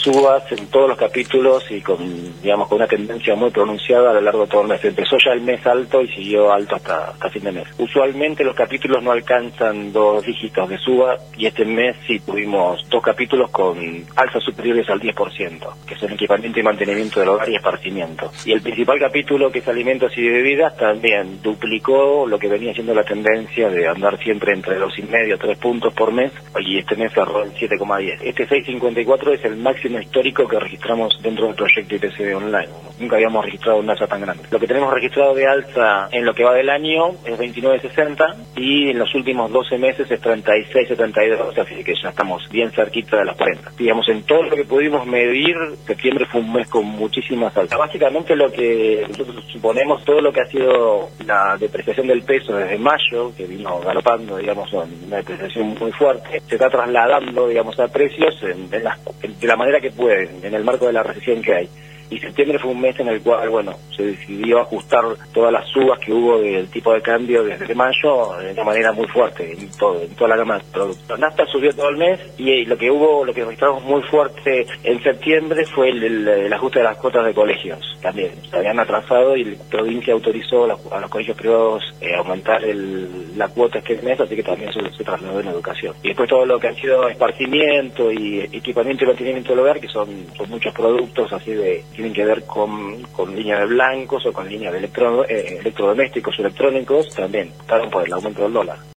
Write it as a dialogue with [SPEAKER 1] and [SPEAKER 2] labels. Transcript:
[SPEAKER 1] subas en todos los capítulos y con una tendencia muy pronunciada a lo largo de todo el mes. Empezó ya el mes alto y siguió alto hasta fin de mes. Usualmente los capítulos no alcanzan 2 dígitos de suba, y este mes sí tuvimos 2 capítulos con alzas superiores al 10%, que son equipamiento y mantenimiento del hogar y esparcimiento. Y el principal capítulo, que es alimentos y bebidas, también duplicó lo que venía siendo la tendencia de andar siempre entre 2,5 y 3 puntos por mes, y este mes cerró en 7,10. Este 6,54 es el máximo histórico que registramos dentro del proyecto IPCB Online. Nunca habíamos registrado una alza tan grande. Lo que tenemos registrado de alza en lo que va del año es 29,60, y en los últimos 12 meses es 36,72, así que ya estamos bien cerquita de las 40. Digamos, en todo lo que pudimos medir, septiembre fue un mes con muchísimas alzas. Básicamente lo que nosotros suponemos, todo lo que ha sido la depreciación del peso desde mayo, que vino galopando, digamos, una depreciación muy fuerte, se está trasladando, digamos, a precios de la manera que pueden, en el marco de la recesión que hay. Y septiembre fue un mes en el cual, se decidió ajustar todas las subas que hubo del tipo de cambio desde mayo de una manera muy fuerte en toda la gama de productos. La nafta subió todo el mes, y lo que registramos muy fuerte en septiembre fue el ajuste de las cuotas de colegios. También se habían atrasado y la provincia autorizó a los colegios privados aumentar la cuota este mes, así que también se trasladó en educación. Y después todo lo que ha sido esparcimiento y equipamiento y mantenimiento del hogar, que son muchos productos así tienen que ver con línea de blancos o con línea de electrodomésticos o electrónicos, también estaban por el aumento del dólar.